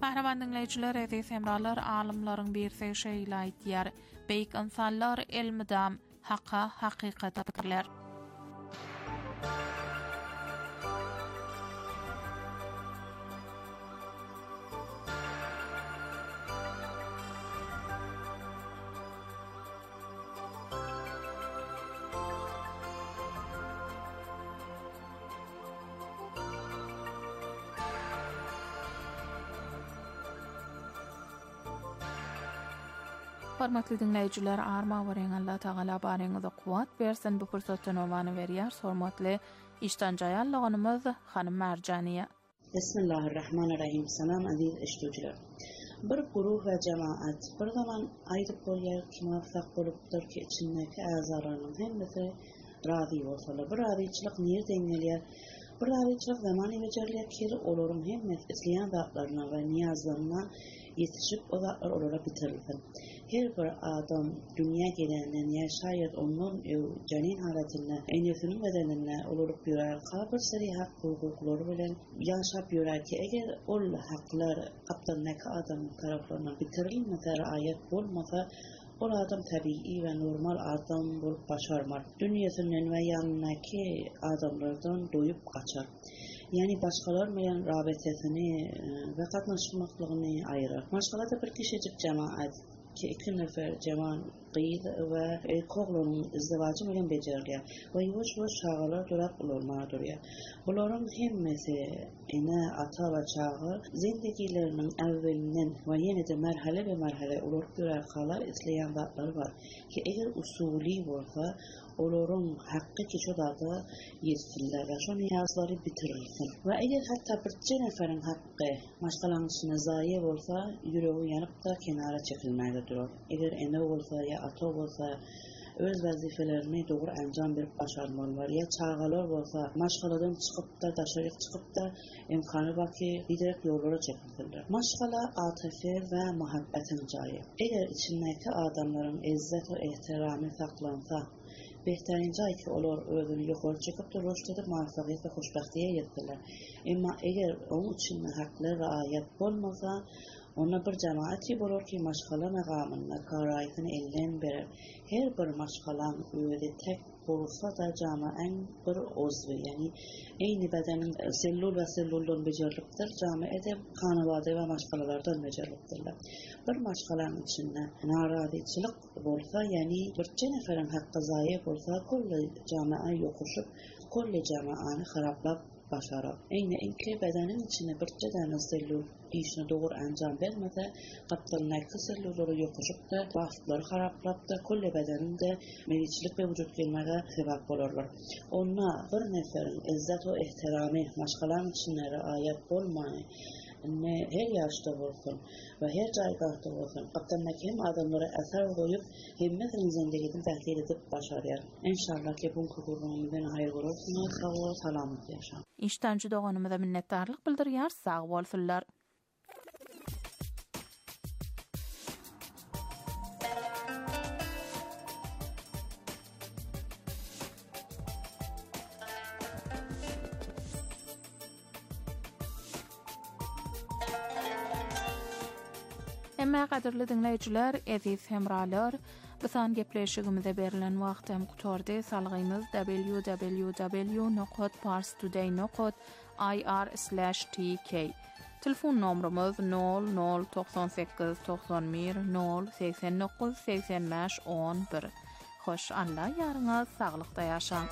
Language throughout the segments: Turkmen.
Kahraman dinleyiciler, edis emralar alimlaryň bir şeýle aýtýar. Beýik insanlar elmidam haqqa, hakykata pikirler. Hormatly dinleýijiler, arma weren Allah Taala baryňyza kuwat bersin. Bu pursatdan owany berýär. Hormatly iştanjaýallygymyz Hanym Marjaniýa. Bismillahirrahmanirrahim. Salam aziz iştujlar. Bir guruh ve cemaat bir zaman aýdyp bolýar ki muwaffaq bolupdyr ki içindeki azalaryň hemmesi razy bolsalar. Bir razyçylyk nerden gelýär? Bir razyçylyk zamany bejerler ki olaryň hemmesi isleýän zatlaryna we niyazlaryna yetişip o zatlar olara bitirilsin. Her bir adam dünya gelenden ya şayet onun canin halatinde enesinin bedenine olup ýörer, kabir seri hak hukuklary bilen yaşap ýörer ki eger ol haklar kaptanaki adam taraflarından bitirilmese, ayet bolmasa o adam tabii ve normal adam bolup başarmar. Dünýäsinden we ýanyndaki adamlardan doýup kaçar. Yani başkalar bilen rabetesini ve katnaşmaklygyny aýyrar. Maşgalada bir kişicik cemaat ki iki nefer ceman qyýd we koglanyň izdivajy bilen bejerilýär. We ýuwaş şagalar durap bolmadyr. Bularyň hemmesi ene ata we çağı zindegileriniň awwelinden we ýene-de merhele olup ýörer isleýän zatlar bar ki eger usuly bolsa olaryň haqqy ki şu dada ýetsinler we şu niyazlary bitirilsin. We eger hatda bir neferiň haqqy maşgalanyşyna zaýy bolsa ýüregi ýanyp da kenara çekilmäli. Eger ene bolsa ya ata bolsa öz vazifelerini doğru anjam berip başarmalar ya çağalar bolsa maşgaladan çıkıp da daşary çıkıp da imkany baki giderek ýollara çekildiler. Maşgala atyfy we muhabbatyň jaýy. Eger içindeki adamlaryň izzet we ehtiramy saklansa, behterin jaý ki olar özüni ýokary çekip de roşdydy, muwaffakyýet we hoşbahtiýe ýetdiler. Emma eger onuň üçin haklar we ayet bolmasa, ona bir cemaati bolar ki maşgala megamyna karaýatyny elden berer. Her bir maşgalan öýde tek bolsa da jamaen bir ozwy, yani eýni bedeniň selluldan bejerilipdir. Jamaede kanawada we maşgalalardan bejerilipdirler. Bir maşgalan içinde narazyçylyk bolsa, yani bir neferiň haqqy zaýy bolsa, kolly jamae ýokuşup, kolly jamaany haraplap başarar. Eyni enki bedenin içine bir däne sellul işini doğru anjam bermese, gapdalnaky sellulary ýokuşup da, bastlar haraplap da, kolly bedeninde meriçlik we wujud gelmege sebäp bolarlar. Onna bir neferiň izzet we ehtiramy maşgalan içine ayet bolmagy ne her yaşta bolsun ve her jaýda bolsun, gapdalnaky hem adamlara eser goýup, hemmesiniň zindigini tähsil edip başarýar. İnşallah ki bu gurulmadan haýyr bolsun. Salamat ýaşa. İştanjy doganymyza minnetdarlyk bildirýär. Sag bolsunlar. Emma gaderli dinleýijiler, eziz hemralar, bisan gepleşigimize berilen wagtym gutordy. Salgymyz www.parstoday.ir/tk. Telefon nomrumuz 0098 91 089 85 11. Hoş Allah ýaryňyz saglykda ýaşaň.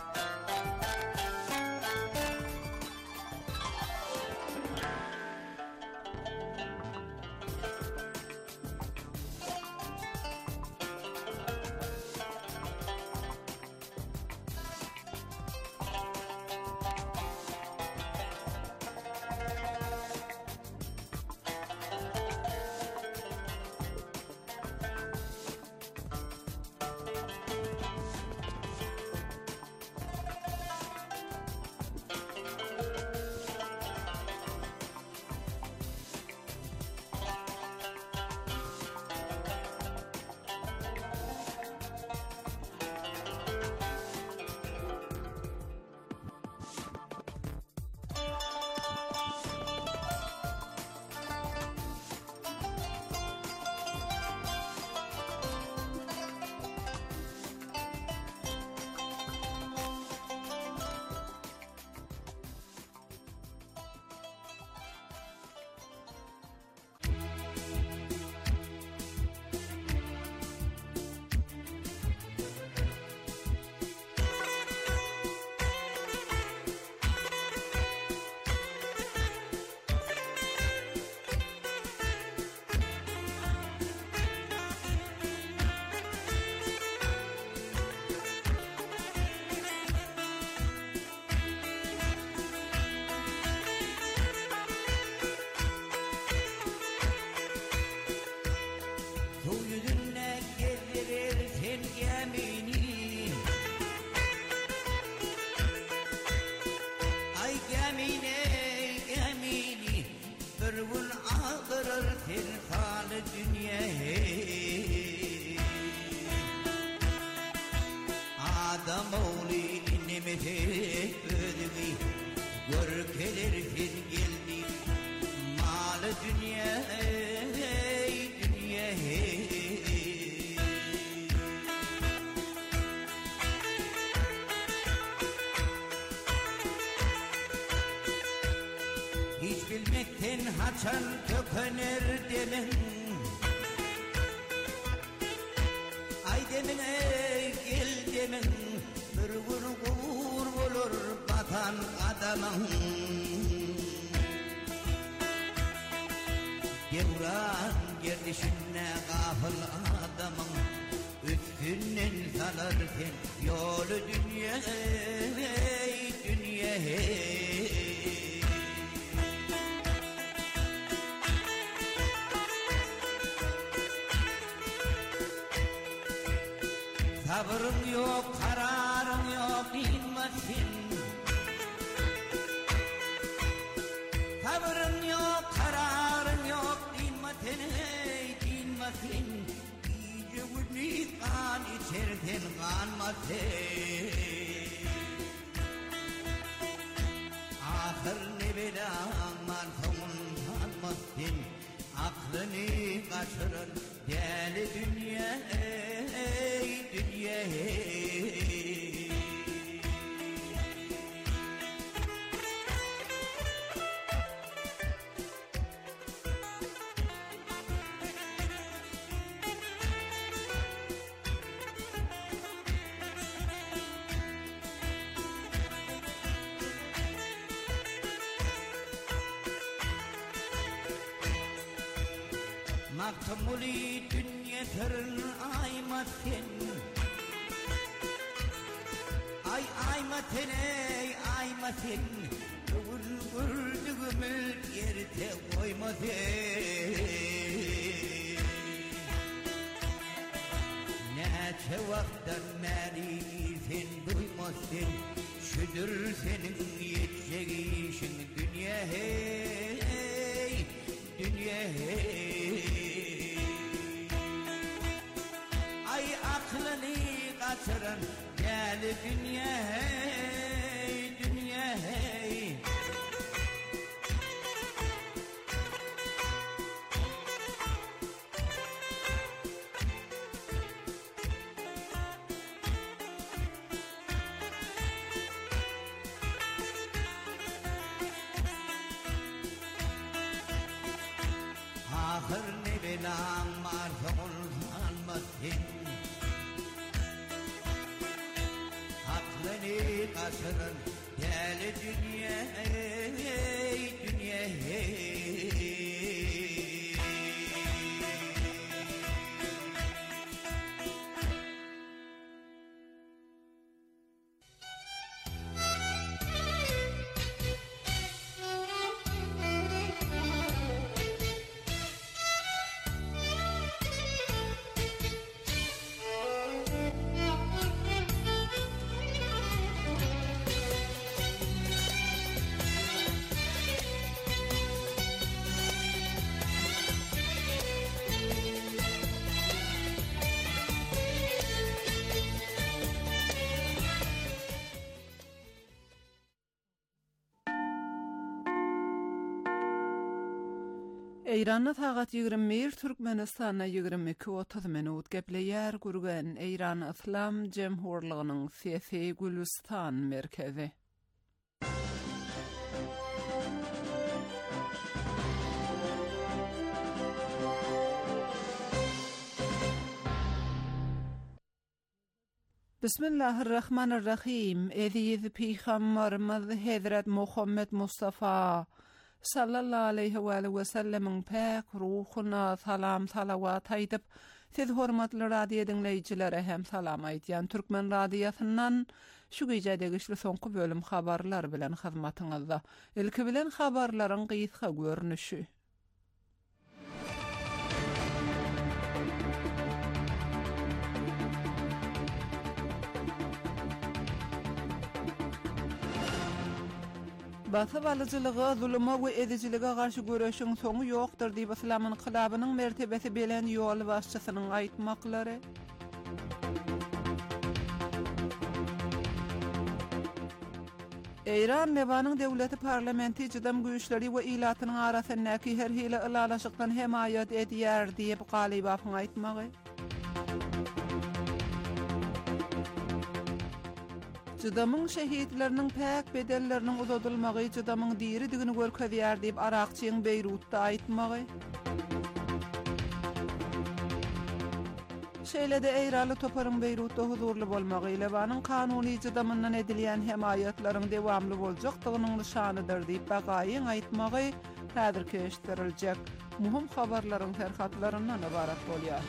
ödümü görkelersin geldi malı dünya dünya hiç bilmekten haçan köpener demen ay demen gel demen bir vur olur batan adamın Devran gerdişine gafıl adamın üstünden salarken yolu dünya dünya sabrın yok kararın yok dinmesin sabrın yok kararın yok dinmesin iyice vüdni kan içerden kanmasın ahır ne belan var sonlanmasın aklını kaçırır deli dünya dünya Maktumuli dünya tırın aymaten ay aymaten ey aymaten Güldüğümül yerde koymaten Neçe vaktan beri sen duymasın şudur senin yetecek işin dünya hey dünya hey ay aklını kaçıran gel dünya hey dünya hey ahır ne belan var olsanmasın aklını kaçırın deli dünya dünya Eyranna taqat 21, Türkmenistanna 22-30 minut gepleýär gürgen Eýran Islam Jemhurlygynyň Sesi Gülistan merkezi. Bismillahirrahmanirrahim. Eziz Peygamberimiz Hazret Muhammed Mustafa sallallahu aleyhi ve sellemin pek ruhuna salam salavat aýdyp, siz hormatly radio dinleýijilere hem salam aýdýan Türkmen radiosundan şu gecedegi soňky bölüm habarlar bilen hyzmatyňyzda. Ilki bilen habarlaryň gysga görnüşi. Batı balyjylygy, zuluma we edicilige garşy göreşiň soňy ýokdur diýip Islam inqilabynyň mertebesi bilen ýol başçysynyň aýtmaklary. İran Lebanın devleti parlamenti jydam güýçleri we ilatynyň arasyndaky her hili ılalaşykdan hemayat edýär diýip Galibafyň aýtmagy. Jydamyň şehitleriniň päk bedelleriniň uzatylmagy jydamyň diridigini görkezýär diýip Arakçyň Beýrutda aýtmagy. Şeýlede eýraly toparyň Beýrutda huzurly bolmagy Lebanyň kanuny jydamyndan edilýän hemayatlaryň dewamly boljakdygynyň nişanydyr diýip Bagaýyň aýtmagy häzir keşdiriljek. Muhim habarlaryň terhatlaryndan ibarat bolýar.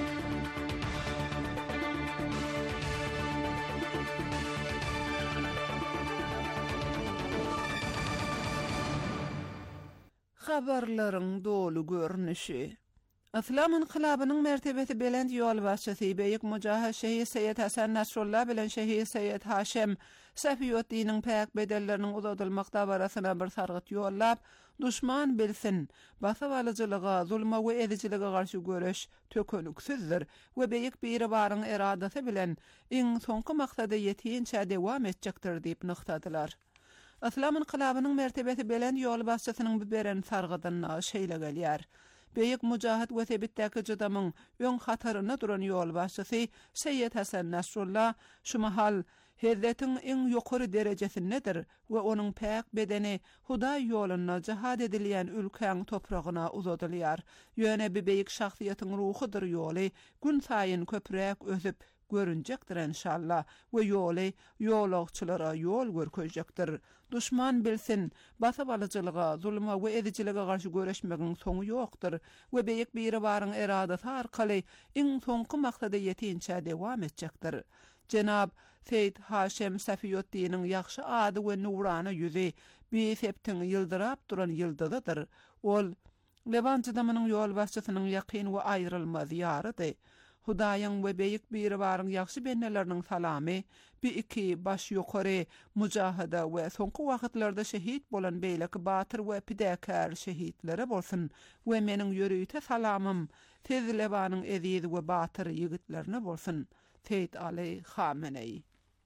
Habarlaryň dolu görnüşi. Islam inqilabynyň mertebesi belend ýol başçysy Beýik Mujahid Şehit Seyyed Hasan Nasrullah bilen Şehit Seyyed Haşem Safiyuddiniň päk bedelleriniň uzatylmakda barasyna bir sargyt ýollap, duşman bilsin, basawalyjylyga, zulma we edijilige garşy göreş tökelüksizdir we beýik bir baryň eradasy bilen iň soňky maksady ýetinçe dewam etjekdir diýip nyktadylar. Islam inqilabynyň mertebesi belend ýol başçysynyň bu beren sargydyna şeýle gelýär. Beýik Mujahid we sebitdäki jydamyň öň hataryna duran ýol başçysy Seyyed Hasan Nasrullah şu mahal hezretiň iň ýokary derejesindedir we onuň päk bedeni Hudaý ýoluna jihad edilýän ülkäň topragyna uzatylýar. Ýöne bu beýik şahsiýetiň ruhydyr ýoly gün saýyn köpräk ösüp görünjekdir inşallah we ýoly ýolagçylara ýol görkezjekdir. Duşman bilsin, basawalyjylyga, zulma we edijilige garşy göreşmegiň soňy ýokdur we beýik bir baryň eradasy arkaly iň soňky maksady ýetinçe dewam etjekdir. Jenab Seyyed Haşem Safiyuddiniň ýagşy ady we nurana ýüzi bir septiň ýyldyrap duran ýyldyzydyr. Ol Leban jydamynyň ýol başçysynyň ýakyn we aýrylmaz ýarydy. Hudaýyň we beýik bir baryň ýagşy benneleriniň salamy, bir iki baş ýokary mujahida we soňky wagtlarda şehit bolan beýleki batyr we pidäkär şehitlere bolsun we meniň ýöreýte salamym tez Lebanyň eziz we batyr ýigitlerine bolsun. Seyyid Ali Khamenei.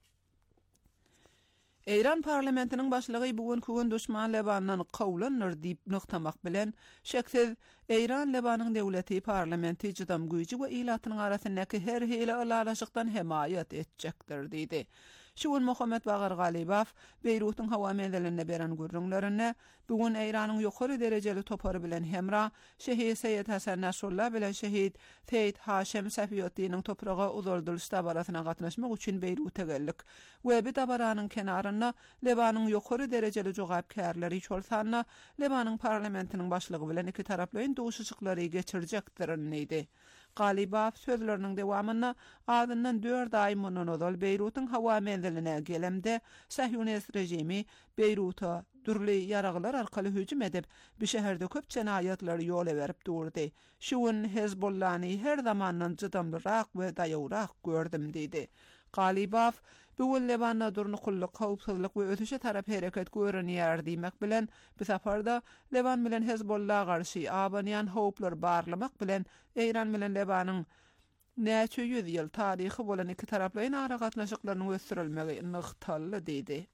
İran parlamentiniň başlygy bugünkü gün duşman Lebandan gowlanýar diýip nyktamak bilen şeksiz İran Lebanyň dewleti parlamenti jydam güýji we ilatynyň arasyndaky her hili ılalaşykdan hemayat etjekdir diýdi. Şuun Muhammed Bagar Galibaf Beýrutyň hawa mezelerine beren gürrüňlerine bugün İranyň ýokary derejeli topary bilen hemra Şehit Seyyed Hasan Nasrullah bilen Şehit Seyyed Haşem Safiyuddiniň topraga uzaldyrylşda barasyna gatnaşmak üçin Beýruta geldik we bu dabaranyň kenaryna Lebanyň ýokary derejeli jogapkärleri çolsanna Lebanyň parlamentiniň başlygy bilen iki taraplyň duşuşyklary geçirjekdir diýdi. Galibaf sözlerinin devamına adından 4 ay mundan odal Beýrutyň hawa menziline gelemde Sahyonist rejimi Beýruta dürli yaraglar arkaly hüjüm edip bir şäherde köp jenaýatlar ýola berip durdy. Şuun Hezbollahny her zamandan jydamlyrak we daýawrak gördüm diýdi. Galibaf bu Lebanda durnuqullyk, howpsuzlyk we ötüşe tarap hereket görünýär diýmek bilen bu safarda Leban bilen Hezbollah garşy abanýan howplar barlamak bilen İran bilen Lebanyň näçe ýüz ýyl taryhy bolan iki taraplyň ara gatnaşyklaryny ösdürilmegi nyktaly diýdi.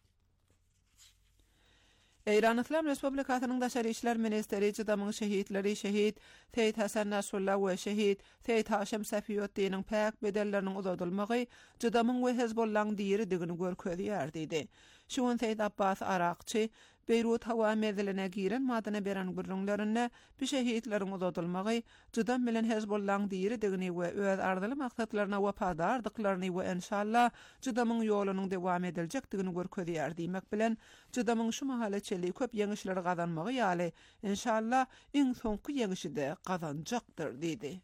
İran Islam Respublikasynyň Daşary işler ministeri jydamyň şehitleri Şehit Seyyed Hasan Nasrullah we Şehit Seyyed Haşem Safiyuddiniň päk bedelleriniň uzatylmagy jydamyň we Hezbollah'ň diridigini görkezýär diýdi. Şuun Seyyid Abbas Arakçy Beýrut hawa mezelerine giren madyna beren gürrüňlerine bir şehitleriň uzatylmagy jydam bilen Hezbollah'ň diridigini we öz ardaly maksatlaryna wapadardyklaryny we inşallah jydamyň ýolunyň dewam ediljekdigini görkezýär diýmek bilen jydamyň şu mahala çeli köp ýeňişleri gazanmagy ýaly inşallah iň soňky ýeňişi de gazanjakdyr diýdi.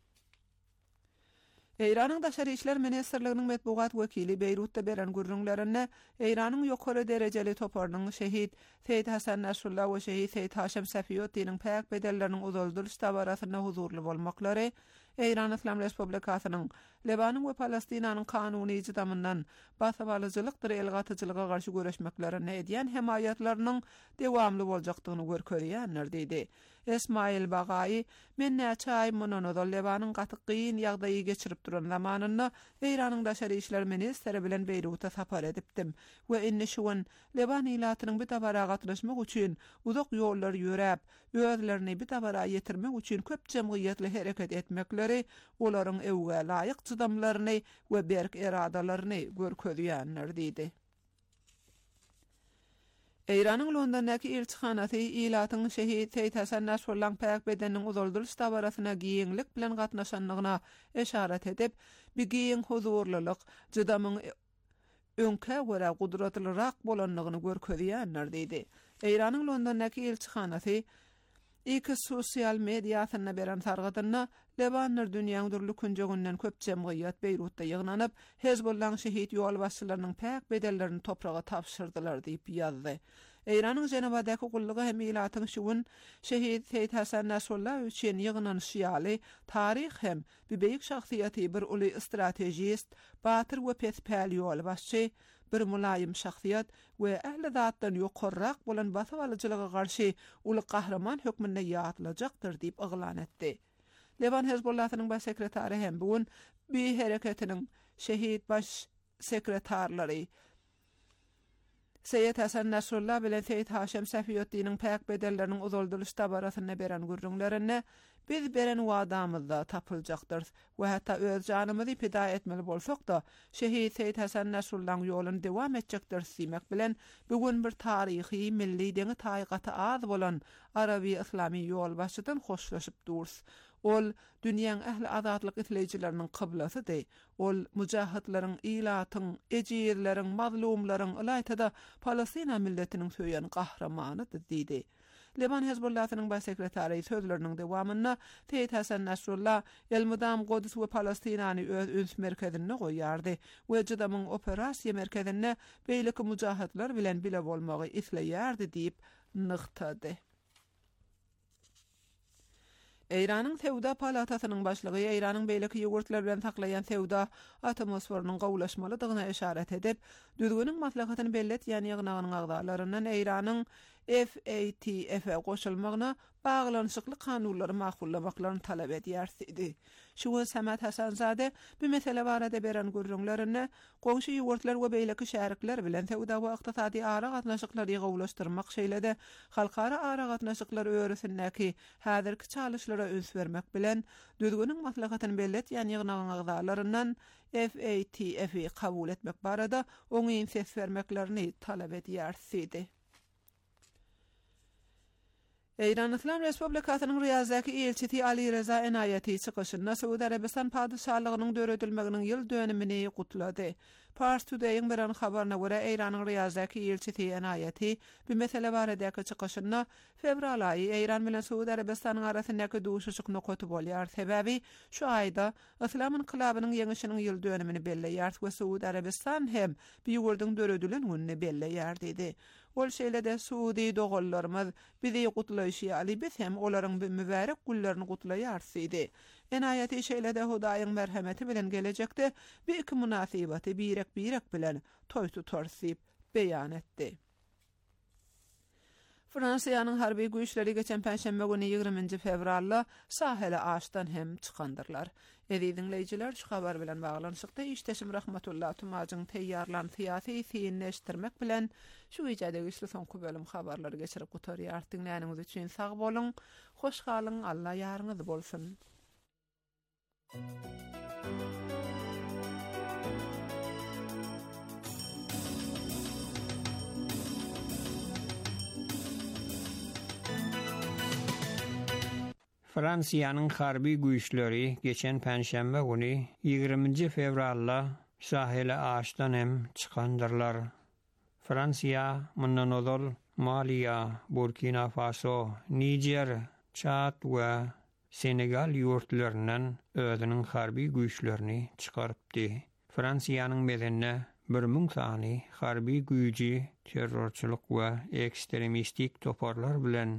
İran'ın Daşary işler ministerliginiň metbuat wekili Beýrutda beren gürrüňlerine İran'yň ýokary derejeli toparynyň Şehit Seyyed Hasan Nasrullah we Şehit Seyyed Haşem Safiyuddiniň päk bedelleriniň uzaldyrylşda barasyna huzurly bolmaklary İran İslam Respublikasynyň Lebanyň we Palestinanyň kanuny ýydamyndan basabalyjylyk elgatyjylyga garşy göreşmeklerini edýän hemayatlarynyň dewamly boljakdygyny görkezýänler diýdi. Esmail Bagay, men näçe ay mundan Lebanyň gaty gyn ýagdaýy geçirip duran zamanynda Iranyň daşary işler ministri bilen Beýruta sapar edipdim we inni şuwan Leban ilatynyň bir tabara gatnaşmak üçin uzak ýollar ýörep, özlerini bir tabara ýetirmek üçin köp jemgyýetli hereket etmekleri olaryň ewge laýyk çydamlaryny we berk eradalaryny görkezýänler diýdi. Iranyň Londondaky elçihanasy ilatyň şehit Seyit Hasan Nasrullah Päk bedeniň uzaldyryş tabarasyna giýiňlik bilen gatnaşanlygyna eşaret edip, bir giýiň huzurlylyk, jydamyň öňkä görä gudratlyrak bolanlygyny görkezýänler diýdi. Iranyň Londondaky elçihanasy iki sosial mediýasyna beren sargadyna Lebanlar dünýäň durly künjegünden köp jemgyýat Beýrutda ýygnanyp, Hezbollah şehit ýol başçylarynyň päk bedellerini topraga tapşyrdylar diýip ýazdy. Iranyň Jenewadaky gullygy hem ilatyň şuwun şehit Seyit Hasan Nasrullah üçin ýygnanyş ýaly taryh hem bir beýik şahsiýety, bir uly stratejist, batyr we pespäl ýol başçy, bir mulayim şahsiýet we ähli zatdan ýokarrak bolan basabalyjylyga garşy uly kahraman hökmünde ýatylajakdyr diýip yglan etdi. Leban Hezbollahynyň baş sekretary hem bugun bir hereketiniň şehit baş sekretarlary Seyit Hasan Nasrullah bilen Seyit Haşem Safiyetdiňiň päk bedelleriniň uzaldyryş tabarasyna beren gurrunlaryny biz beren wadamyzda tapyljakdyr we hatda öz janymyzy pida etmeli bolsak da şehit Seyit Hasan Nasrullah'ň ýoluny dewam etjekdir diýmek bilen bugun bir taryhy milli deňi taýgaty az bolan Arabi Islami ýol başçydan hoşlaşyp durs. Ol dünýäň ähli azatlyk isleýijileriniň kyblasydy. Ol mujahidlaryň, ilatyň, ejirleriň, mazlumlaryň ýaýtada Palestina milletiniň söýen gahramanydy diýdi. Leban Hezbollahynyň baş sekretary sözleriniň dewamynda Seyit Hasan Nasrullah Elmudam Godus we Palestinany öz üns merkezine goýardy we jydamyň operasiýa merkezine beýleki mujahidler bilen bile bolmagy isleýärdi diýip nykdady. Iranyň Sewda Palatasynyň başlygy Iranyň beýleki ýogurtlar bilen saklaýan sewda atmosferiniň gowlaşmalydygyna eşaret edip, düzgüniň maslahatyny belletýän ýygnanyň agdalaryndan Iranyň FATF-e goşulmagyna baglanşykly kanunlary maqullamaklaryny talap edýärdi. Şu Samat Hasanzade bu mesele barada beren gurrunlaryny goňşy ýogurtlar we beýleki şäherlikler bilen sewda we ykdysady ara gatnaşyklary gowlaşdyrmak şeýlede halkara ara gatnaşyklar öwrüsindäki häzirki çalyşlara öns bermek bilen düzgüniň maslahatyny belletýän ýygnanyň agdalaryndan FATF-i kabul etmek barada oňy ses bermeklerini talap edýärdi. İran İslam Respublikasynyň Riyazdaky elçisi Ali Reza Enaýaty çykyşynda Suudi Arabistan padşahlygynyň döredilmeginiň ýyl dönümini gutlady. Pars Today'ın beren habaryna görä Iranyň Riyazdaky elçisi Enaýaty bu mesele baradaky çykyşynda fevral aýy İran bilen Suudi Arabistanyň arasyndaky duşuşyk nokaty bolýar. Sebebi şu aýda İslam inqilabynyň ýeňişiniň ýyl dönümini belleýär we Suudi Arabistan hem bir ýurduň döredilýän gününi belleýär dedi. Ol şeýlede Suudi dogullarymyz bizi gutlaýşy, biz hem olaryň bir mübarek günlerini gutlaýarsydy. Enaýaty şeýlede Hudaýyň merhameti bilen gelecekde bir iki munasabaty birek bilen toý tutarsy beýan etdi. Fransiýanyň harby güýçleri geçen Perşembe günü 20 fevralda sahele aşdan hem çykandyrlar. Dinleyijiler şu habar bilen baglanşykda işteşim rahmetullah tumagyň teýýarlan syýasy synleşdirmek bilen şu ýerde güýçli soňky bölüm habarlary geçirip gutarýar. Dinläniňiz üçin sag bolun, hoş galyň, Allah ýaryňyz bolsun. Fransiýanyň harby güýçleri geçen Perşembe günü 20 fevralda sahile aşdan hem çykandyrlar. Fransiýa mundan ozal Maliýa, Burkina Faso, Niger, Çad we Senegal ýurtlarynyň özüniň harby güýçlerini çykarypdy. Fransiýanyň bedenine 1000 harby güýji terrorçylyk we ekstremistik toparlar bilen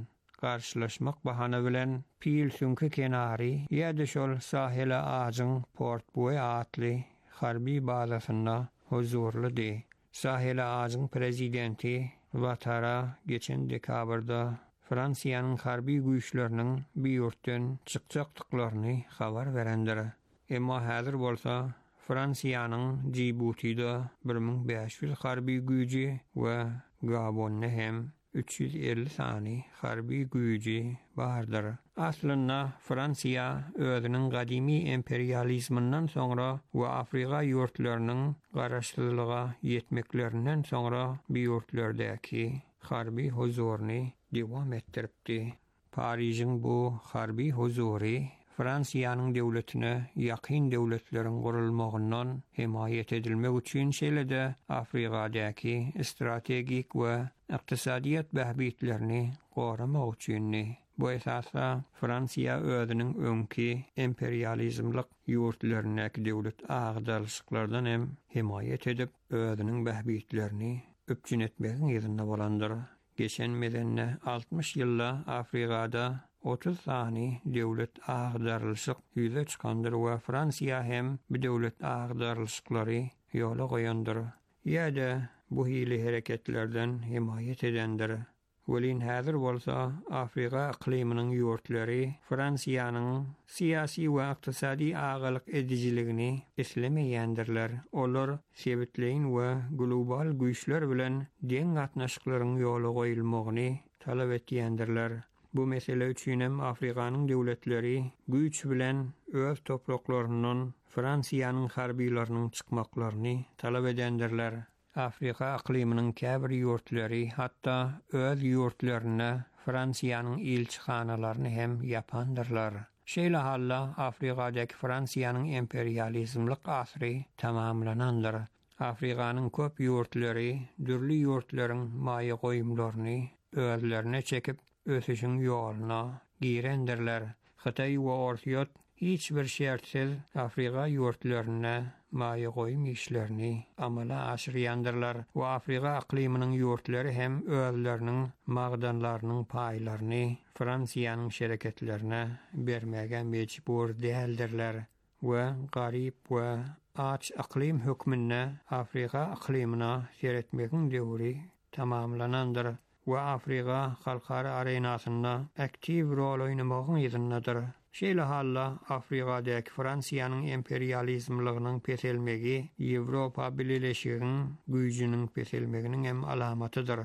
karşılaşmak bahana bilen Pilsünki kenary ýa-da şol sahile aýyň Port Boy atly harby bazasynda huzurludy. Sahile aýyň prezidenti Ouattara geçen dekabrda Fransiýanyň harby güýçleriniň biýurtdan çykjakdyklaryny habar berendir. Emma häzir bolsa Fransiýanyň Djibouti'de 1500 harby güýji we Gabonda hem 350 sany harby güýji bardyr. Aslynda Fransiýa özüniň gadymy imperializmyndan soňra we Afrika ýurtlarynyň garaşdyrlyga ýetmeklerinden soňra biýurtlardäki harby huzuryny dewam etdiripdi. Paryжyň bu harby huzury Fransiýanyň döwletine ýakyn döwletleriň gurulmagyndan himayet edilmek üçin şeýle-de Afrikadaky strategik we ykdysadyýat bähbitlerini goramak üçin. Bu esasda Fransiýa özüniň öňki imperializmlyk ýurtlarynyň döwlet agdalşyklardan hem himayet edip özüniň bähbitlerini öpçün etmegiň ýerinde bolandyr. Geçen medenne 60 ýylda Afrikada 30 sany döwlet agdarlyşyk ýüze çykandyr we Fransiýa hem bu döwlet agdarlyşyklary ýola goýandyr. Ýa-da bu hili hereketlerden himayet edendir. Welin häzir bolsa Afrika ikliminiň ýurtlary Fransiýanyň siýasy we ykdysady agalyk edijiligini islemeýändirler. Olar sebitleýin we global güýçler bilen deň gatnaşyklaryň ýola goýulmagyny talap etýändirler. Bu mesele üçin hem Afrikanyň döwletleri güýç bilen öz topraklarynyň Fransiýanyň harbylarynyň çykmaklaryny talap edendirler. Afrika ikliminiň käbir ýurtlary hatda öz ýurtlaryna Fransiýanyň ilçihanalaryny hem ýapandyrlar. Şeýle halla Afrikadaky Fransiýanyň imperializmlyk asry tamamlanandyr. Afrikanyň köp ýurtlary dürli ýurtlaryň maýa goýumlaryny özlerine çekip ösüşüň ýoluna girendirler. Hytaý we Orsiýot hiç bir şertsiz Afrika ýurtlaryna maýa goýum işlerini amala aşyrýandyrlar we Afrika ikliminiň ýurtlary hem özleriniň magdanlarynyň paýlaryny Fransiýanyň şereketlerine bermäge mejbur däldirler we garyp we aç iklim hökmünde Afrika iklimine seretmegiň döwri tamamlanandyr we Afrika halkara arenasynda aktiv rol oýnamagyň ýerинdedir. Şeýle halla Afrikadaky Fransiýanyň imperializmlygynyň peselmegi Ýewropa Birleşiginiň güýjüniň peselmeginiň hem alamatydyr.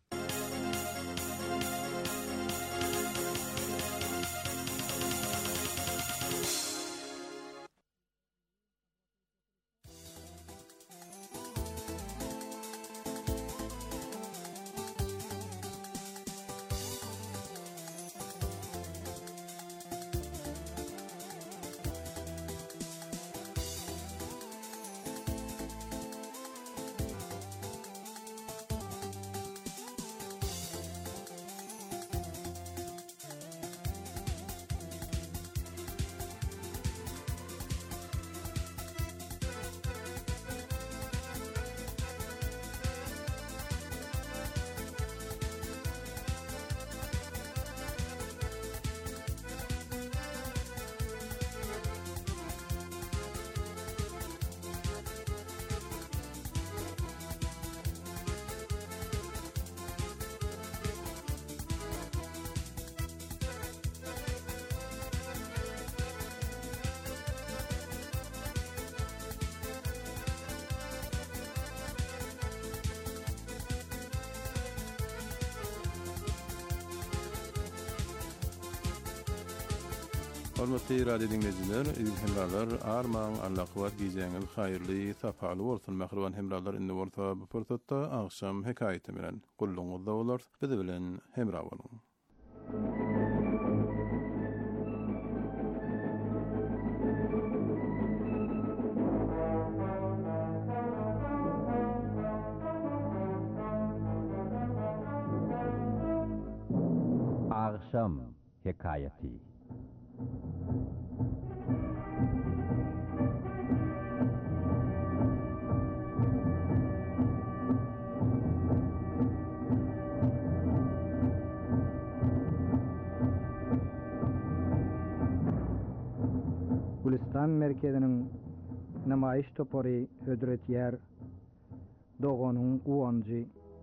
Hormatly radio dinleyijiler, hemralar, arman, Allah kuvvet diýýäňiz haýyrly, sapaly bolsun. Mähriban hemralar indi bolsa bu pursatda akşam hekaýety bilen gulluňyzda bolar. Biz bilen hemra boluň. Akşam hekaýeti. Gülistan merkezinin namayiş topori hödret yer Doğan'ın uvancı.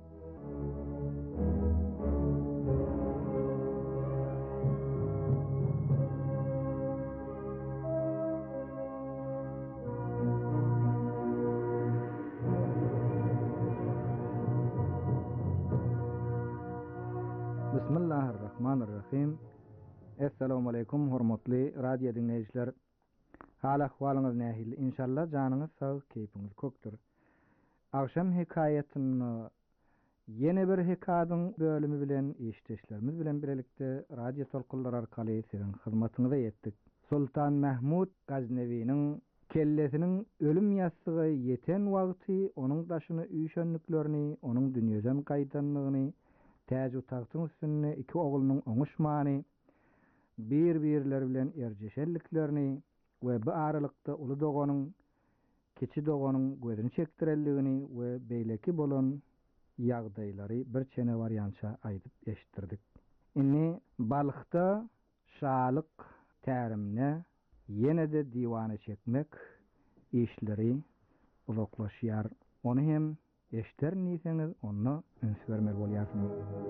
Bismillahirrahmanirrahim. Assalamu alaikum hormatly radio dinleyijiler. Hal ahwalyňyz nähil? İnşallah janyňyz sag, keypiňiz kökdür. Akşam hikayetyny yeni bir hikayatyň bölümi bilen işleşlerimiz bilen birlikde radio tolkunlar arkaly siziň hyzmatyňyza ýetdik. Sultan Mahmud Gaznewi'niň kellesiniň ölüm ýassygy ýeten wagty onuň daşyny üýşenliklerini, onuň dünýeden gaýdanlygyny, täze utagyň üstüne iki oglunyň oňuşmany, bir-birleri bilen erjeşelliklerini we bu aralykda Uly Doganyň, Kiçi Doganyň gözüni çekdirelligini we beýleki bolan ýagdaýlary bir çene wariýança aýdyp eşitdirdik. Inni balykda şalyk tärimne ýene-de diwana çekmek işleri uzaklaşýar. Onu hem eşiter niseňiz onu üns bermeli bolýarsyňyz.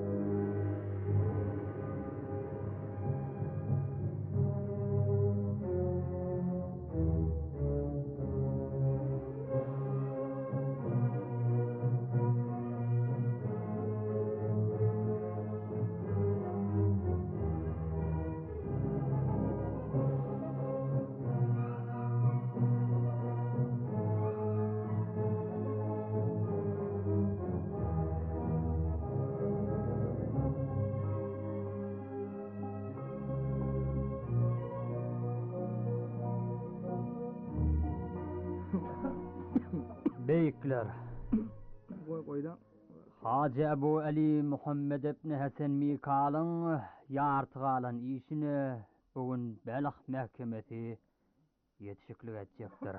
Beýikler. Goýda. Hacı Ebu Ali Muhammed ibn Hasan Mikalyň ýartygalan işini bugün Belh Mähkemesi ýetişiklik etjekdir.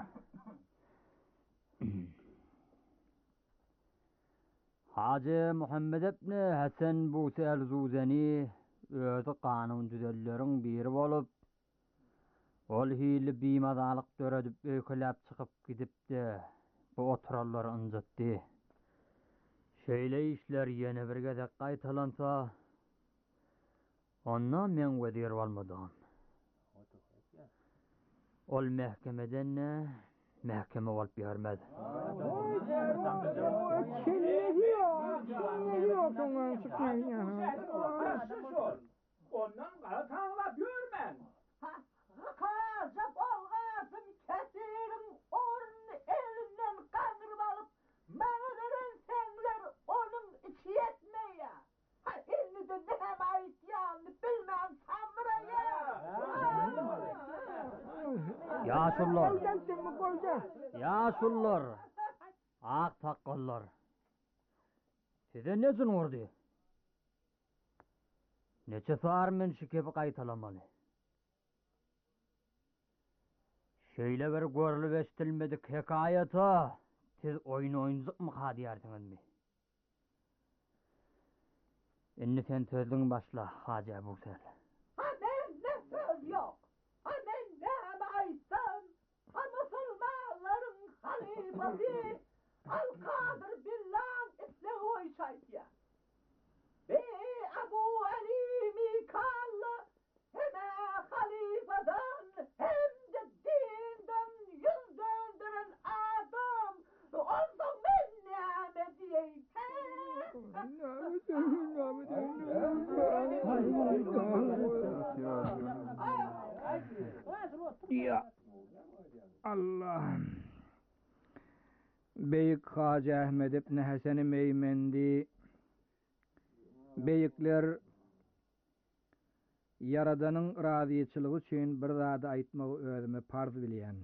Hacı Muhammed ibn Hasan bu Zuzani özü kanun düzelleriň biri bolup, ol hili biýmadalyk döredip öýkelep çykyp gidipdi. Bu oturallar ınjatdy. Şeýle işler ýene bir gezek gaýtalansa, onda men wedir bolmadym. Ol mähkemeden mähkeme bolup ýermez. Ondan gara taňlap ýörmen. Kaza bolgasym kesirin orny elinden ganyryp alyp maňa beren seňler onuň içi ýetmeýär. Ha elinde näme aýtýandy bilmän samraýa. Ýaşullar. Ak takallar. Size ne jün urdy? Neçe sar men şikep gaýtalamaly. Şeýle bir görülip eşitilmedik hekaýata siz oyun oýunjukmy hadýarsyňyzmy? Indi sen sözüň başla, Hacı Ebu Sel. Ha men ne söz ýok. Ha men näme aýtsam, ha musulmanlaryň halifasy Al-Kadir Billah isle hoýşaýtýar. Abu Ali Mikaly heme halifadan hem de dinden yüz döndüren adam. Ondan men näme diýeýin? Ya Allah. Beýik Hacı Ahmed ibn Hasan Meymendi beýikler Yaradanyň razyçylygy üçin bir zady aýtmagy özüme farz bilýän.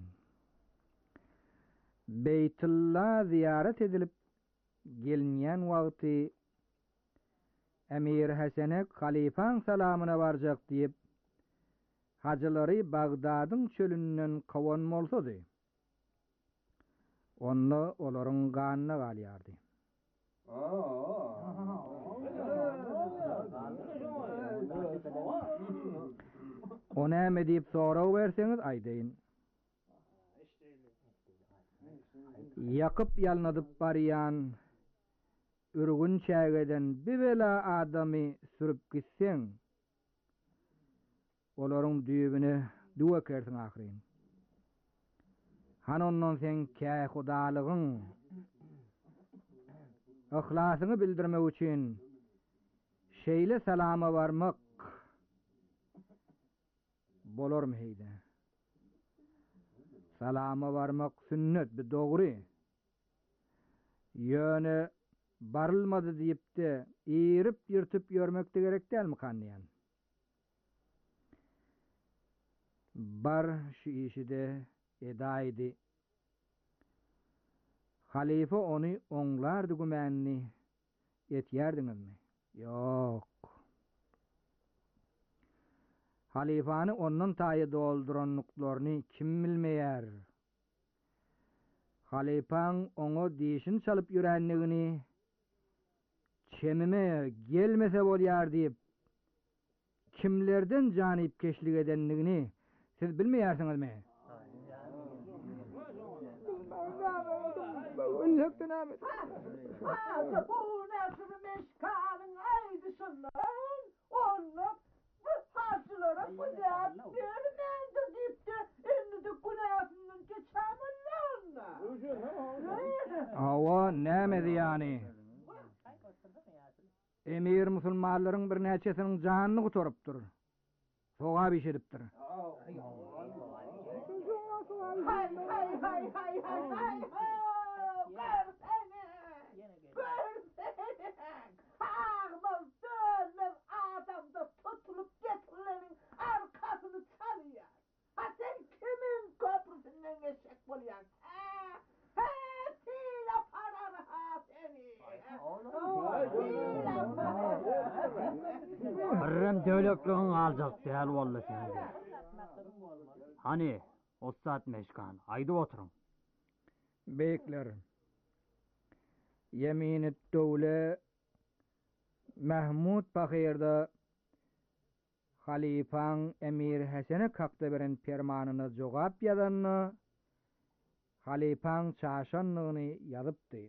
Beytullah ziyaret edilip gelinýän wagty Emir Hasanek halifaň salamyna barjak diýip hajylary Bagdadyň çölünden kawan bolsady. Onu olaryň ganyna galýardy. O näme diýip soraw berseňiz aýdaýyn. yakıp yalnadıp baryan ürgün çägeden bir bela adamy sürüp gitseň olaryň düýbüne duwa kersiň ahyryn. Han ondan sen käy hudalygyň ihlasyny bildirmek üçin şeýle salama barmak bolarmy heýde? Salama barmak sünnet bir dogry. Ýöne barılmadı diýip de ýyrip ýyrtyp ýörmek de gerek dälmi kanýan? Bar şu işide edaydi. Halife onu oňlardy gümänni etýärdiňizmi? Ýok. Halifany ondan taýy dolduran nuklerini kim bilmeýär? Halifaň oňa diýişin çalyp ýürenligini çemime gelmese bolýar diýip kimlerden janyp keşlik edenligini siz bilmeýärsiňizmi? Bu nesini meşkalın aydışından onu hacılara kudret vermeydi deyip de indi de günahından geçemirler. Awa nämedi ýani? Emir musulmanlaryň bir näçesiniň janyny guturypdyr. Soga bişiripdir. Hay. Ağmaz dönmez adamda tutulup getirilenin arkasını çalıyor. Ha sen kimin köprüsünden eşek bolyan? Tile parar ha seni. Birrem döwletligiň aljak däl bolla sende. Hani Ostat Meşkan, aýdyp oturuň. Beyler. Yemin-i döwle Mahmud Pakhirda Halifaň Emir Hasene kakda beren fermanyna jogap ýazanny Halifaň çaşanlygyny ýazypdy.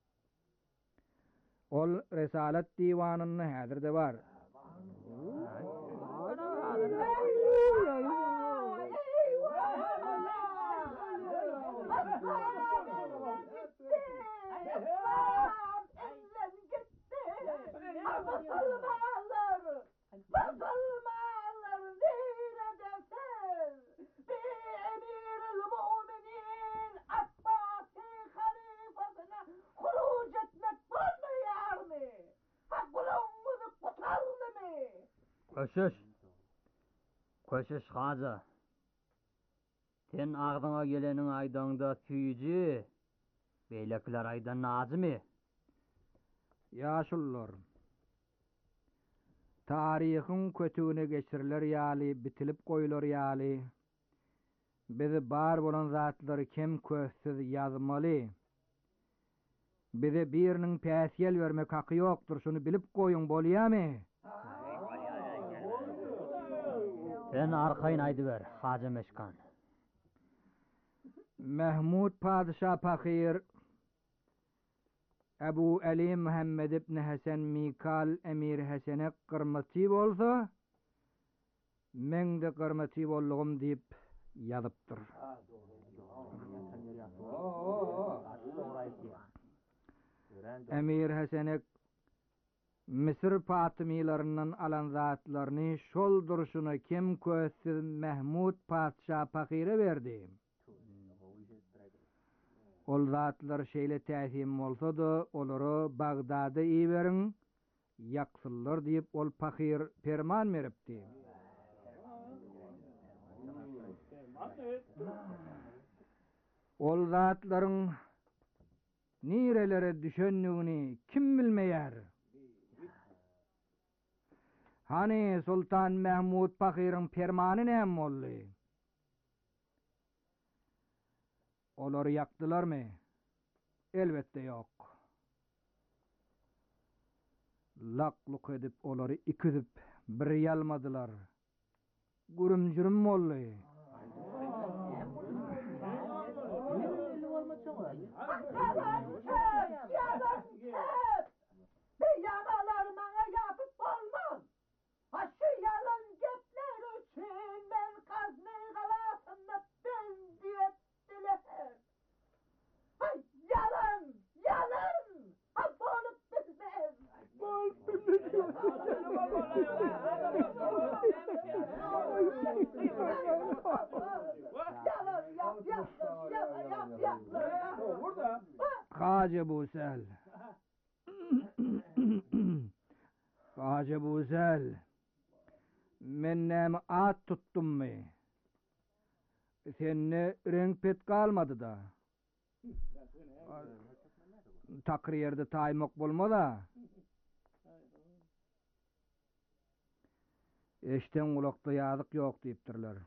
Ol Resalat diwanyny häzirde bar. Musulmanlar neredesin? Bir emir-i müminin Abbasi halifasına huruc etmek bulmayar mı? Ha kulağımızı kutaldı mı? Köşüş haza. Sen ağzına gelenin aydanda tüyücü, beylekler aydan nazimi. Yaşullar. Tarihin kötüğüne geçiriler ýaly, bitilip goýular ýaly. Bizi bar bolan zatlary kim kössiz ýazmaly. Bize birinin päsiyel vermek hakkı ýokdur, şunu bilip goýuň bolýarmy? Sen arkayn aýdyber, Haja Meşkan. Mahmud Padişah Pakhir Ebu Ali Muhammed ibn Hasan Mikal Emir Hasene gyrmaty bolsa men de gyrmaty bollugum diýip ýazypdyr. Emir Hasene Misir Fatimylarından alan zatlaryny şol duruşuna kim kössiz Mahmud Padişah Pakhire berdi. Ol zatlar şeýle täsim bolsa-da olary Bagdada iýberiň, ýaksyllar diýip ol Pakhir ferman beripdi. Ol zatlaryň nirelere düşenligini kim bilmeýär? Hani Sultan Mahmud Pakhir'in fermany näme boldy? Olary yakdylarmy? Elbette ýok. Laqlyk edip olary ikizip bir ýalmadylar. Gürüm-jürüm boldy. Bir yanalar bana yapıp olmaz. Ha şu yalan gepler için ben Kazmir kalasında benzi ettiler. Ha yalan, yalan. Ha bolup bilmez. Bolup bilmez. Hacı Busel. Hacı Busel. Men näme at tuttum mi? Senne renk pet kalmadı da. Takriyerde taymak bolma da. Eşten kulakta yazık yok deyiptirler.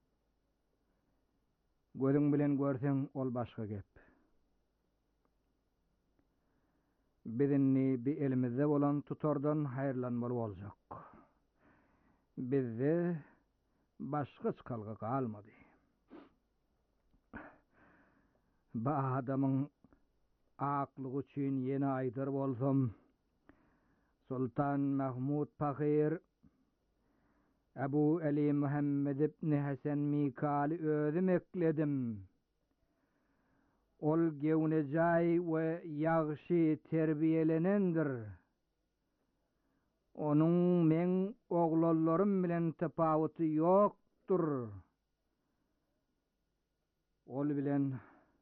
Gözüň bilen görseň ol başga gep. Bizinni bir elimizde bolan tutardan hayırlanmaly boljak. Bizde başga çykalga kalmady. Ba adamyň aklygy üçin ýene aýdar bolsam, Sultan Mahmud Pakyr Ebu Ali Muhammed ibn Hasan Mikali özüm ekledim. Ol gewnejay we ýagşy terbiýelenendir. Onuň men oglallarym bilen tapawuty ýokdur. Ol bilen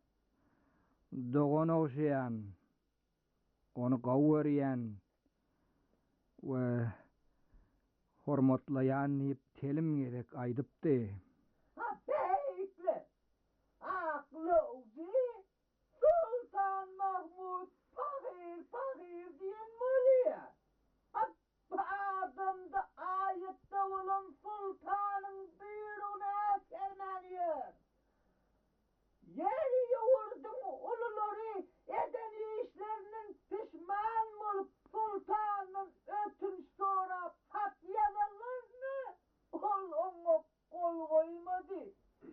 dogon oşayan, onu gawurýan we hormatlayan hep telim gerek aýdypdy. Ha beýle. Akly uzi Sultan Mahmud Pakyr diýen molya. Ha adamda aýatda bolan sultanyň buyrugyna sermänýär. Yer ýurdun ululary eden işlerinin pişman bolup sultanyň ötünç sorap hat ýazarlarny ol oňa kol goýmady.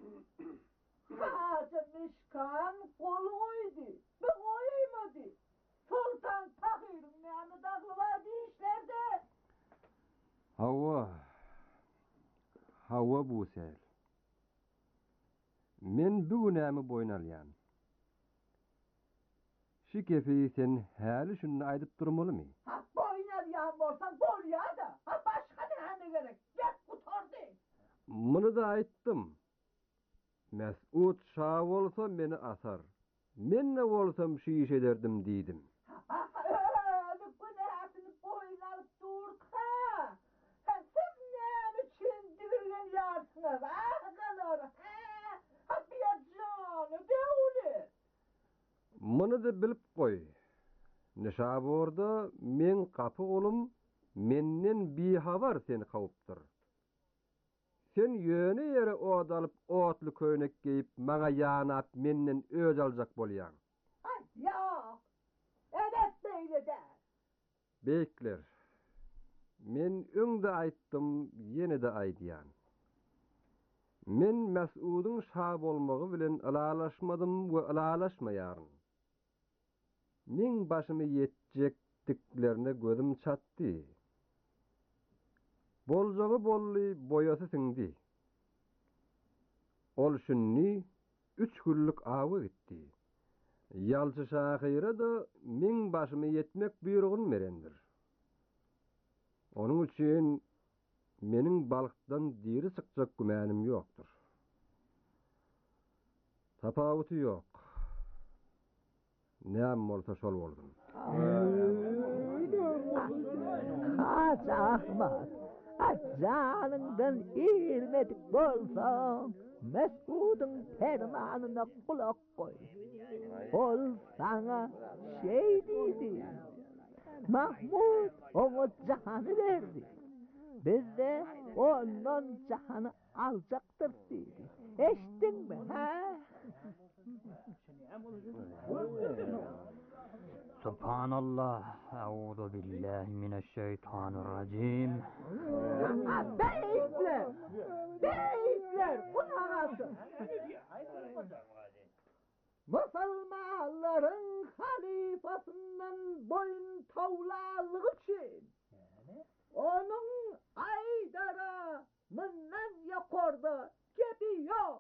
Hacı Mişkan kol goýdy, bu goýmady. Sultan Pakyr'ın näme dagly bar işlerde? Hawa Busel. Men bu näme boýnalýan? Şu kefi sen häli şunu aýdyp durmalymy? Ha boýnalýan bolsaň bolýar da. Ha başga näme gerek? Gep gutardy. Muny da aýtdym. Mes'ud şah bolsa meni asar. Men ne bolsam şu iş ederdim diýdim. Bu näsini boýnalyp dursa. Sen näme üçin digirgen ýarsınız? Agalar. Ha biýajany dewlet. Muny da bilip goý. Nişaborda men kapy golum menden bihabar seni kawupdyr. Sen ýöne ýere odalyp otly köýnek giyip maňa ýanap menden öz aljak bolýan. Ay ýok. Edet beýle de. Bekler. Men öňde aýtdym, ýene de aýdýan. Men Mes'udyň şah bolmagy bilen alalaşmadym we alalaşmaýaryn. Men başymy ýetjekdiklerine gözüm çatdy. Boljagy bolly, boýasy siňdi. Ol şunny 3 günlük awy gitdi. Ýalçy şahyra da men başymy ýetmek buyrugyny berendir. Onuň üçin meniň balykdan diri çykjak gümänim ýokdur. Tapawuty ýok. Näme bolsa şol boldum. Haç Ahmet. Canından ilmedik bolsa Mes'ud'un fermanına kulak koy. Ol sana şey dedi. Mahmud ona canı verdi. Biz de ondan canı alacaktır dedi. Eştin mi ha? Subhanallah, euzu billahi mineşşeytanirracim. Beyler, kulağası. Musulmanların halifasından boyun tavlalığı için onun Aydar'a mından yakorda gibi yok.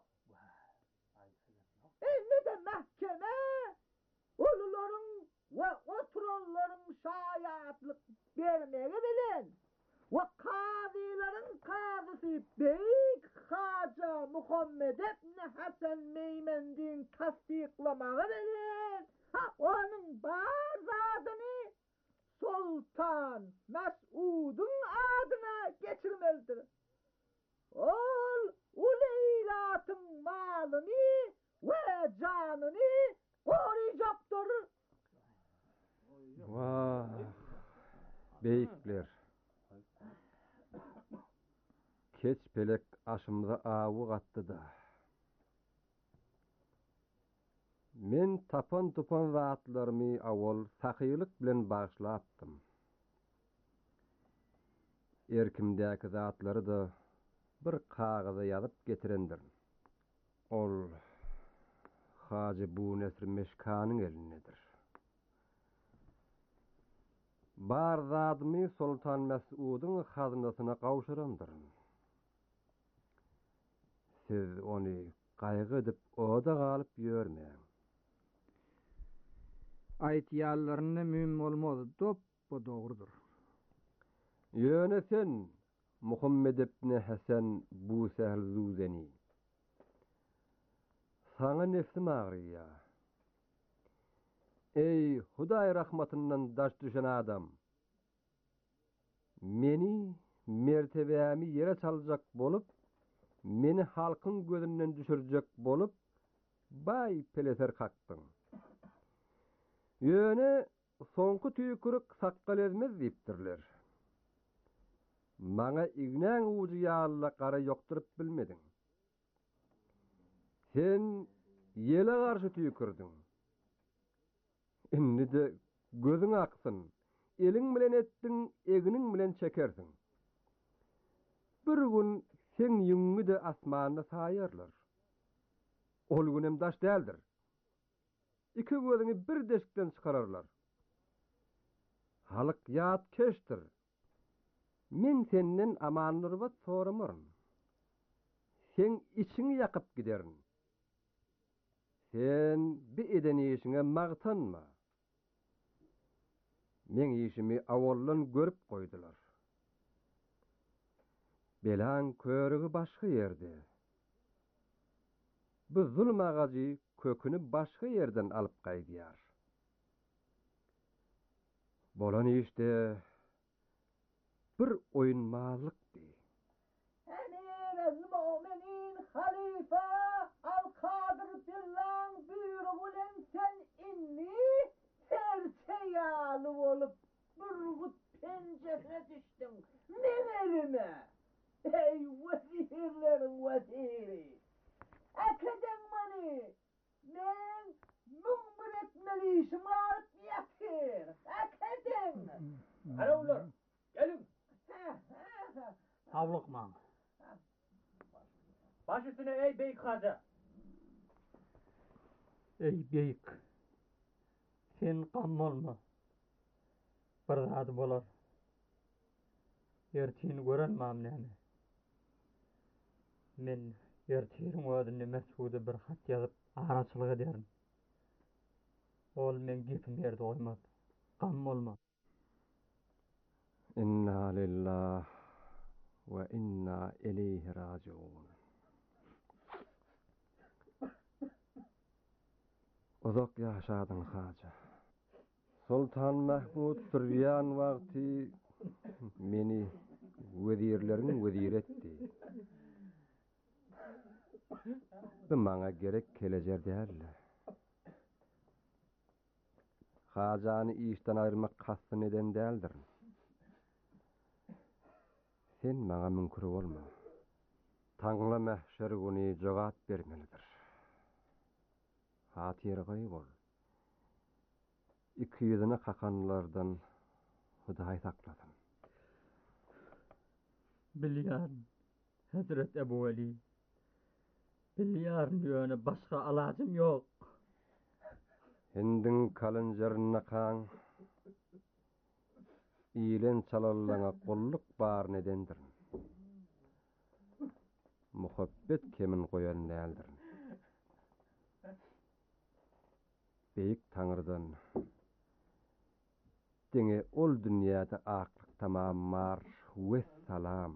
Ne de mahkeme uluların ve oturanların şayatlık vermeye bilen ve kazilerin kazısı Beyik Haca Muhammed İbni Hasan Meymendi'nin tasdiklamağı bilen onun bazadını Sultan Mes'ud'un adına geçirmelidir. Ol uleylatın malını ve canını koruyacaktır. Vah, beyikler. Keç pelek aşımda avu qattı da. Men tapan tupan zatlarımı avol sakıylık bilen bağışlaptım. Erkimdäki zatları da bir kağıza yazıp getirendir. Ol Hacı Bu Nesr Meşkan'ın elindedir. Bar zadımı Sultan Mes'ud'un hazinasına kavuşurandır. Siz onu kaygı edip oda kalıp yörmeyin. Aytiyallarına mühim olmaz, bu doğrudur. Yöne sen Muhammed İbni Hasan Bu Sehl Zuzeni. Sana nefsim ağrıya. Ey Huday rahmatından daş düşen adam. Meni mertebemi yere çalacak bolup, meni halkın gözünden düşürecek bolup, bay peleser kaktın. Yöne sonku tüykürük sakkal ezmez deyiptirler. Mana ignen ucu yağla kara yokturup bilmedin. Sen yele karşı tüykürdün. Inni de gözün aksın, elin bilen ettin, eginin bilen çekersin. Bir gün sen yüngü de asmanına sayarlar. Ol günem daş değildir. İki gözünü bir deşikten çıkararlar. Halık yat keştir. Men senden amanlırvat soramırın. Sen içini yakıp giderin. Sen bir eden işine mağtanma. Men işimi avollan görüp koydular. Belan körüğü başka yerde. Bu zulm ağacı kökünü başka yerden alıp kaydiyar. Bolan işte bir oyunmazlıktı. Emirel müminin halife Al-Kadir Billan buyruğulen sen inni serçeyalı olup burgut pencerine düştün. Men elime. Ey vezirlerin veziri. Akadem mani. Men mümbir etmeli işimi alıp yatır. Akadem. Aravlar, gelin. Havlukman. Baş üstüne ey beyik Haca. Ey beyik. Sen kam olma. Bir zat bolar. Yertini gören mamnani. Men yertirin ödünü Mes'ud'a bir hat yazıp araçlık ederim. Ol men gepim yerde oymaz. Kam olma. İnna lillah ve inna ileyhi raciun. Uzak yaşadın Haca. Sultan Mahmud Süryan vakti meni vezirlerin vezir etti. Bu bana gerek kelecer değil. Haca'nı işten ayırmak kastı neden değildir. Sen bana münkür olma. Tanrı mahşer günü cevap vermelidir. Hatır gayb ol. 200'üne kakanlardan Huday saklasın. Bilyan, Hazret Ebu Ali. Bilyan yöne başka alacım yok. Hindin kalınjarına kan ilen çalallana qolluk bar nedendir. Muhabbet kemin koyan näldir. Beyik Taňrydan diňe ol dünýäde aklyk tamam mar we salam.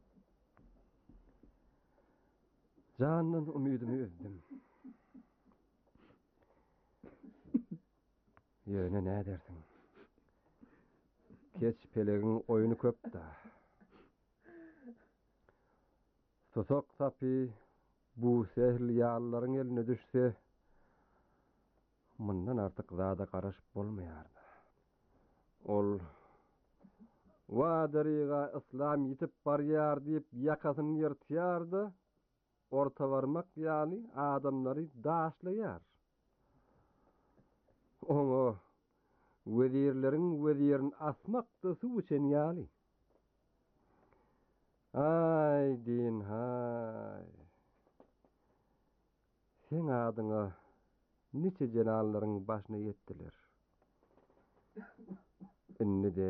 Janyň umydymy özdim. Ýöne nädersiň? Keç pelegin oyunu köp da. Sosok sapi bu sehirli ýallaryň eline düşse, mundan artık zada garaşyp bolmaýardy. Ol wa dariga islam ýitip barýar diýip ýakasyny ýyrtýardy. Orta barmak ýaly adamlary daşlaýar. Oňa wezirleriň wezirin asmakda suw içen ýaly. Ay din hay. Sen adyňa niçe jenallaryň başyna ýetdiler. Inni de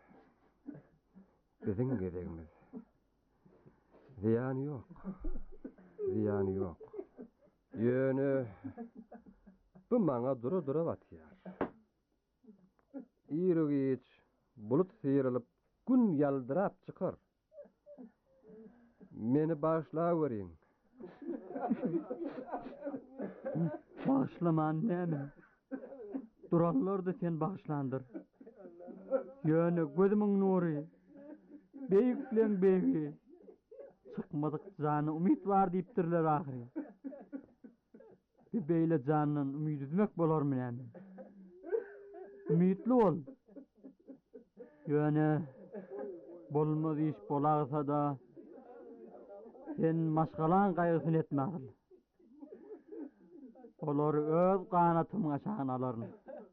biziň geregimiz. Ziýany ýok. Ziýany ýok. Ýöne bu maňa dura batýar. Ýüregi bulut syrylyp gün ýaldyrap çykar. Meni başlaweriň. Başlaman näme? Durallar da sen başlandyr. Ýöne gözümiň nury. Beýikleň beýi. Çykmadyk jany umyt bar diýipdirler ahyry. Beýle janyň umyt üzmek bolarmy näme? Umytly ol. Ýöne bolmaz iş bolagsa da sen maşgalan gaýgysyn etmäň. Olary öz ganatymy aşaňa alaryn.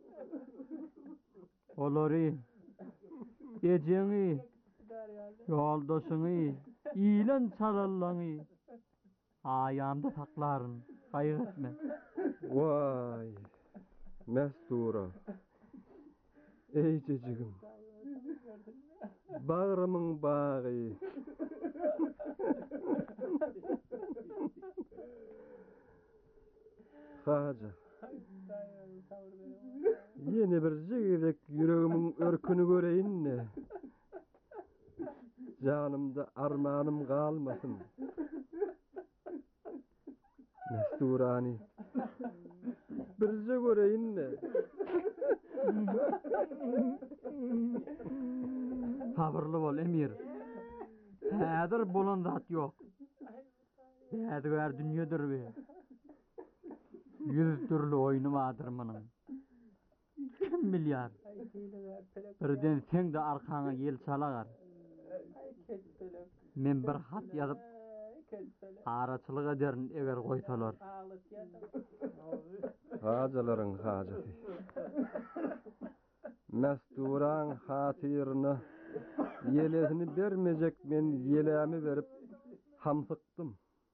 Olary ejeňi, ýoldaşyňy, ilen çalallany aýamda saklaryn. Gaýgy etme. Vay. Mestura. Ey cecigim. Bağrımın bağı. Haja. Yeni bir jigirek yüreğimin örkünü göreyinne. Canımda armanım kalmasın. Mesturani. Birce göreyinne. Sabırlı bol emir. Häzir bolan zat ýok. Häzir dünýädir be. 100 türlü oyunu vardır manyň. Kim bilýär? Birden sen de arkaňa ýel çalagar. Men bir hat ýazyp araçylyk ederin eger goýsalar. Hajalaryň hajasy. Mesturan hatyryny ýelesini bermejek men ýelemi berip hamsyktym.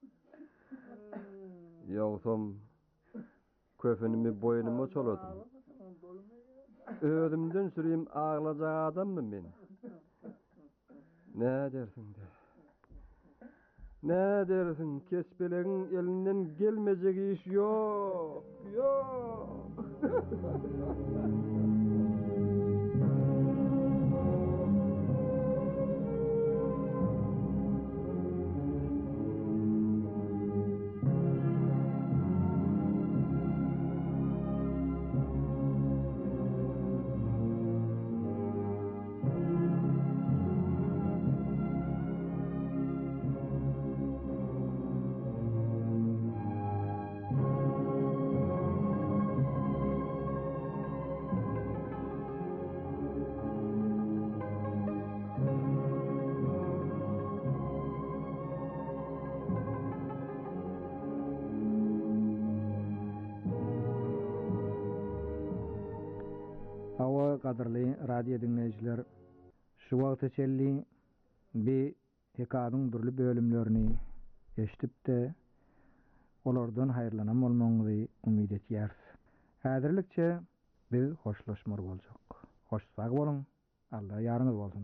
Ýogsam köfünimi boynuma çoladym. Özümden süreyim ağlajak adammy men? Ne dersin de? Ne dersin? Kesbelerin elinden gelmeyecek iş yok. Yok. Kadırly radio dinleyijiler, şu wagt içelli bir hekadyň durly bölümlerini eşitip de olardan haýyrlanan bolmagyňyzy umyt etýär. Häzirlikçe biz hoşlaşmar boljak. Hoşsag bolun. Allah ýarynyz bolsun.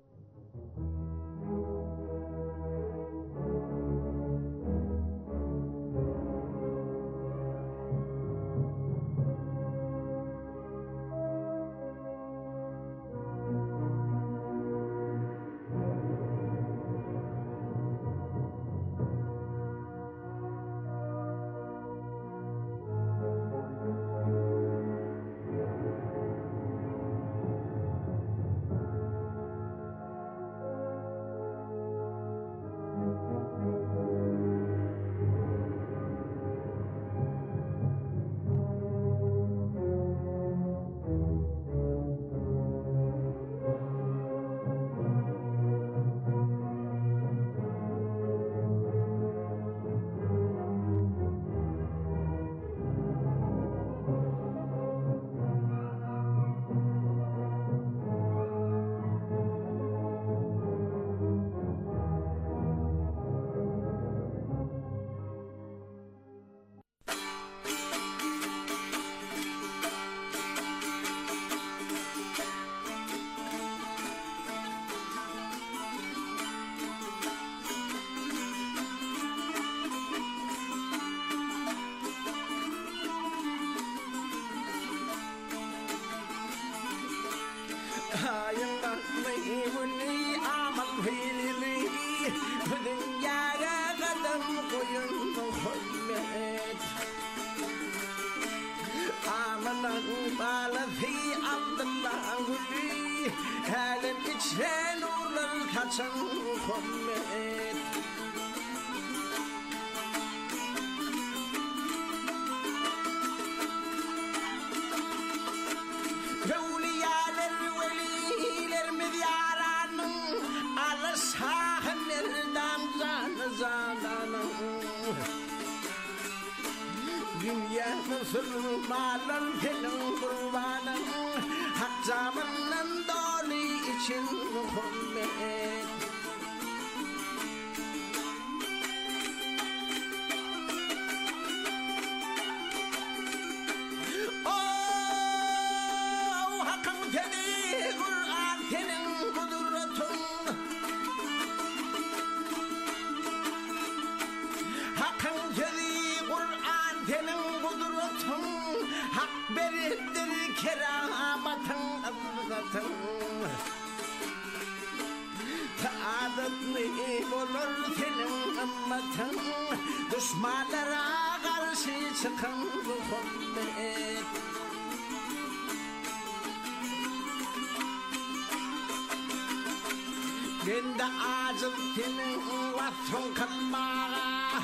Binda azıl tinin vatun kalmağa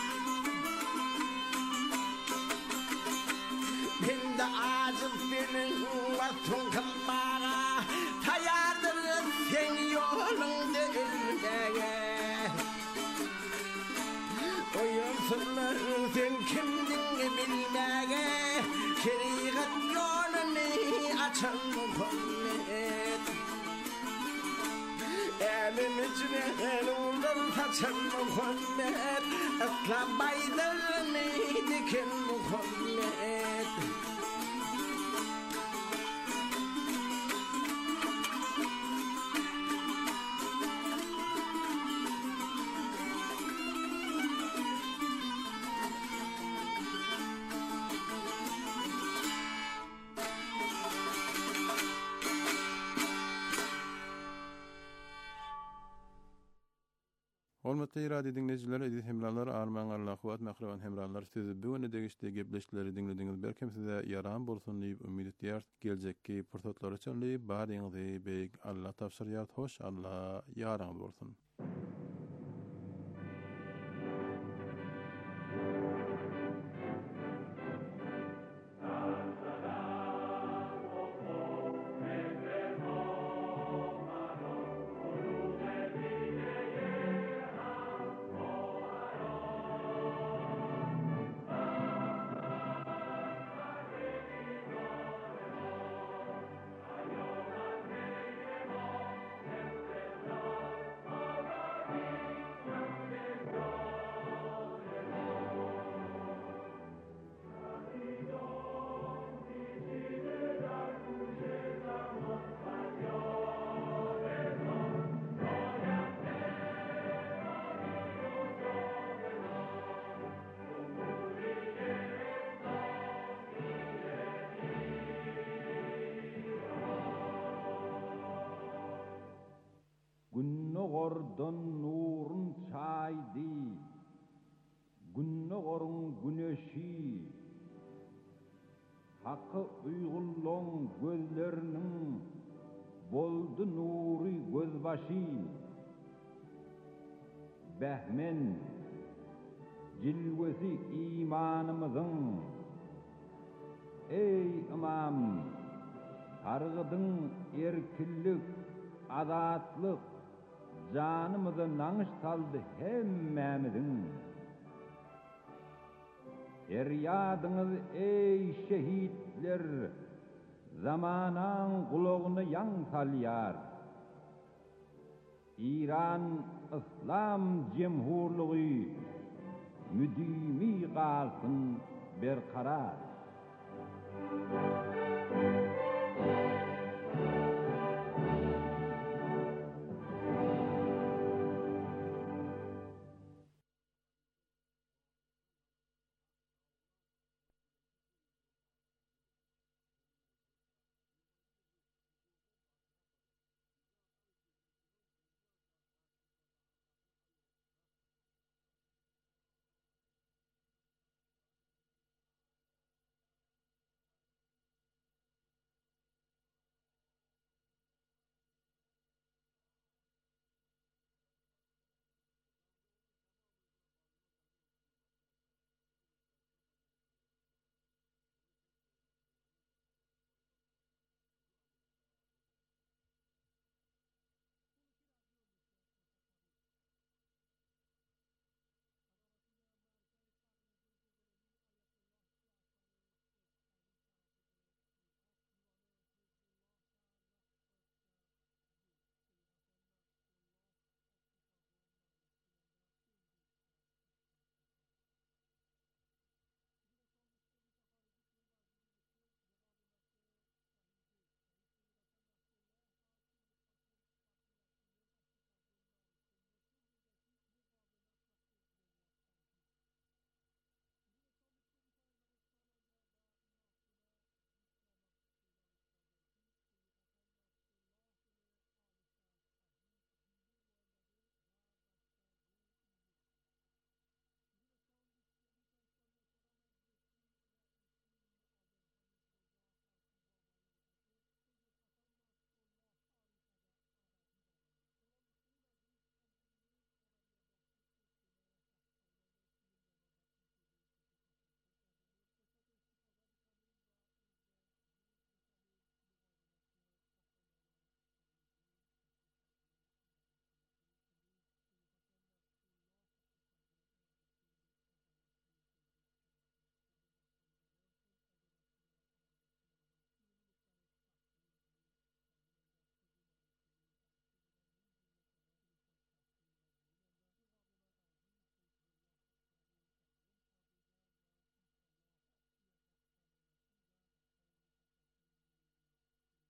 Binda azıl tinin vatun kalmağa Tayardır sen yolunda ülkeye Oyun sırlar sen kimdin bilmeye Şeriat yolunu açan Muhammed Elin içine el olur taçan Muhammed Aslan baydırını diken Muhammed Hormatly radio dinleyijiler, edil hemralar, arman Allah'uat mahravan hemralar sizi bu öne degişde gepleşleri dinlediňiz. Berkem size yaram bolsun diýip ümid edýär. Geljekki pursatlar üçin baryňyzy beýik Allah tapşyrýar. Hoş Allah ýaraňyz bolsun. Oğdun nurun çaydı, günne orun güneşi, hakkı uygulluğun gözlerinin boldu nuri gözbaşı. Behmen cilvesi imanımızın, ey imam, targıdın erkillik, azatlık, canımızı nanış saldı hemmemizin. Feryadınız ey şehitler, zamanan kulağını yan salyar. İran İslam Cemhurluğu müdimi kalsın berkarar.